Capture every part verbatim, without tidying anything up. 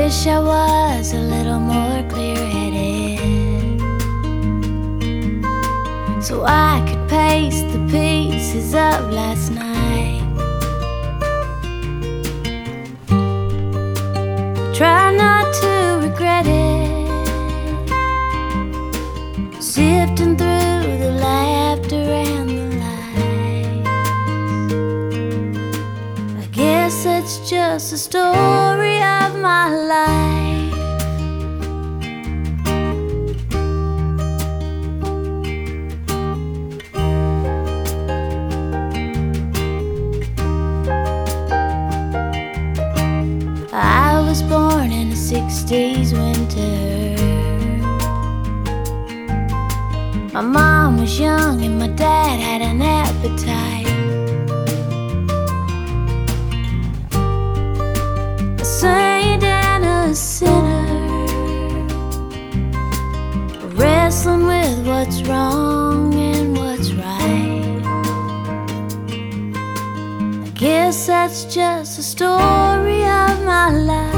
wish I was a little more clear-headed, so I could paste the pieces of last night. Try not to regret it, sifting through the laughter and the lies. I guess it's just the story of my life. I was born in the sixties winter. My mom was young and my dad had an appetite. A saint and a sinner, wrestling with what's wrong and what's right. I guess that's just the story of my life.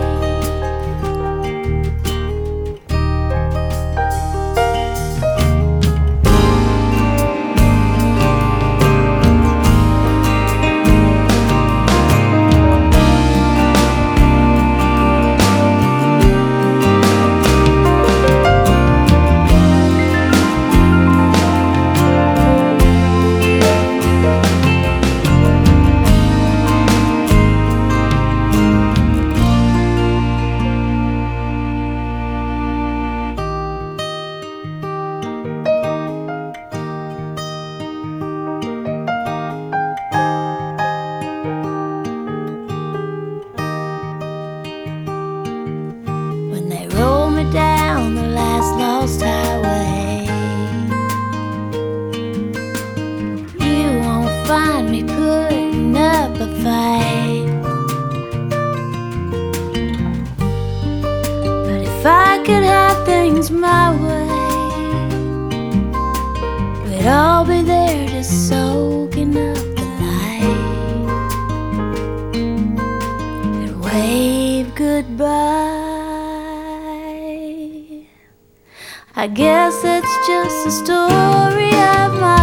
Down the last lost highway, you won't find me putting up a fight. But if I could have things my way, we'd all be there just soaking up the light and wave goodbye. I guess it's just the story of my